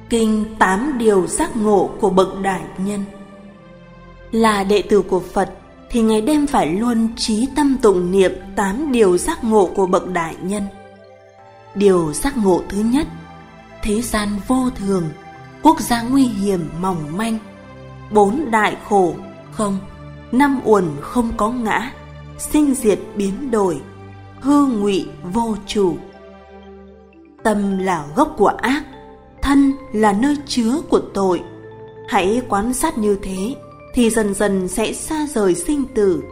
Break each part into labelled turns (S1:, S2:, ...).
S1: Kinh 8 điều giác ngộ của bậc đại nhân. Là đệ tử của Phật thì ngày đêm phải luôn chí tâm tụng niệm 8 điều giác ngộ của bậc đại nhân. Điều giác ngộ thứ nhất: thế gian vô thường, quốc gia nguy hiểm mỏng manh, 4 đại khổ không, 5 uẩn không có ngã, sinh diệt biến đổi, hư ngụy vô chủ. Tâm là gốc của ác, thân là nơi chứa của tội. Hãy quan sát như thế thì dần dần sẽ xa rời sinh tử.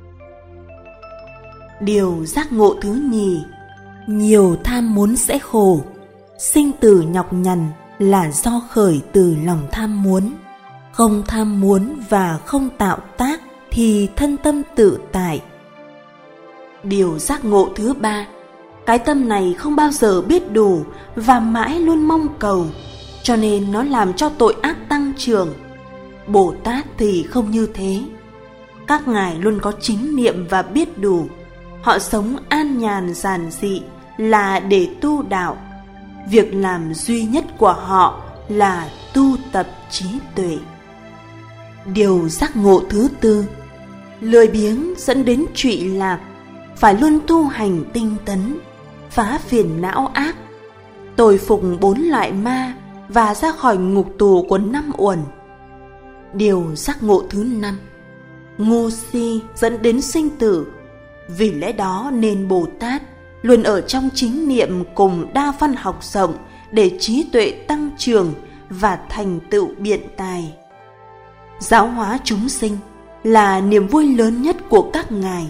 S1: Điều giác ngộ thứ nhì: nhiều tham muốn sẽ khổ, sinh tử nhọc nhằn là do khởi từ lòng tham muốn. Không tham muốn và không tạo tác thì thân tâm tự tại. Điều giác ngộ thứ ba: cái tâm này không bao giờ biết đủ và mãi luôn mong cầu, cho nên nó làm cho tội ác tăng trưởng. Bồ Tát thì không như thế. Các ngài luôn có chính niệm và biết đủ. Họ sống an nhàn giản dị là để tu đạo. Việc làm duy nhất của họ là tu tập trí tuệ. Điều giác ngộ thứ tư: lười biếng dẫn đến trụy lạc, phải luôn tu hành tinh tấn, phá phiền não ác, tồi phục 4 loại ma và ra khỏi ngục tù của 5 uẩn. Điều giác ngộ thứ năm: ngu si dẫn đến sinh tử. Vì lẽ đó nên Bồ Tát luôn ở trong chính niệm cùng đa văn học rộng để trí tuệ tăng trưởng và thành tựu biện tài. Giáo hóa chúng sinh là niềm vui lớn nhất của các ngài.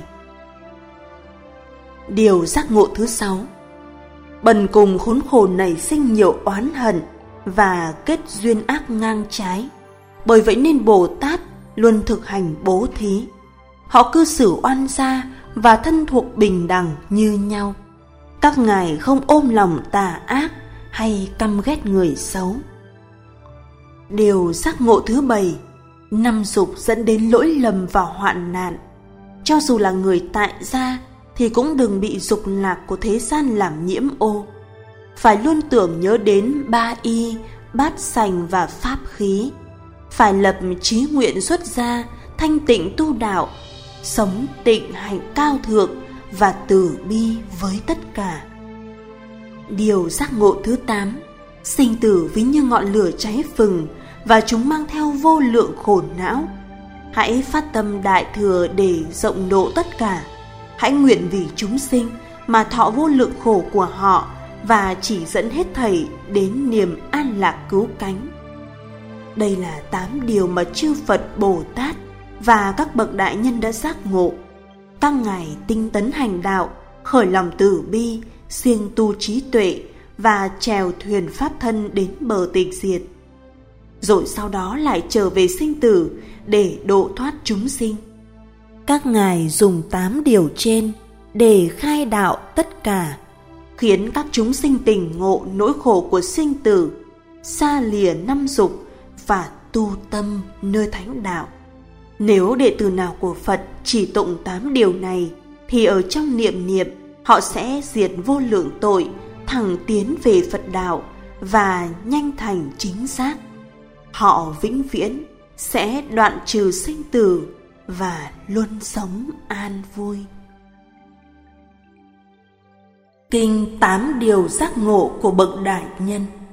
S1: Điều giác ngộ thứ 6: bần cùng khốn khổ nảy sinh nhiều oán hận và kết duyên ác ngang trái. Bởi vậy nên Bồ Tát luôn thực hành bố thí. Họ cư xử oan gia và thân thuộc bình đẳng như nhau. Các ngài không ôm lòng tà ác hay căm ghét người xấu. Điều giác ngộ thứ 7: 5 dục dẫn đến lỗi lầm và hoạn nạn. Cho dù là người tại gia thì cũng đừng bị dục lạc của thế gian làm nhiễm ô. Phải luôn tưởng nhớ đến ba y, bát sành và pháp khí. Phải lập chí nguyện xuất gia, thanh tịnh tu đạo, sống tịnh hạnh cao thượng và từ bi với tất cả. Điều giác ngộ thứ 8: sinh tử ví như ngọn lửa cháy phừng và chúng mang theo vô lượng khổ não. Hãy phát tâm đại thừa để rộng độ tất cả. Hãy nguyện vì chúng sinh mà thọ vô lượng khổ của họ và chỉ dẫn hết thảy đến niềm an lạc cứu cánh. Đây là 8 điều mà chư Phật, Bồ Tát và các bậc đại nhân đã giác ngộ. Các ngài tinh tấn hành đạo, khởi lòng từ bi, siêng tu trí tuệ và chèo thuyền pháp thân đến bờ tịch diệt. Rồi sau đó lại trở về sinh tử để độ thoát chúng sinh. Các ngài dùng 8 điều trên để khai đạo tất cả, khiến các chúng sinh tỉnh ngộ nỗi khổ của sinh tử, xa lìa 5 dục và tu tâm nơi thánh đạo. Nếu đệ tử nào của Phật chỉ tụng 8 điều này thì ở trong niệm niệm họ sẽ diệt vô lượng tội, thẳng tiến về Phật đạo và nhanh thành chính xác. Họ vĩnh viễn sẽ đoạn trừ sinh tử và luôn sống an vui. Kinh 8 điều giác ngộ của bậc đại nhân.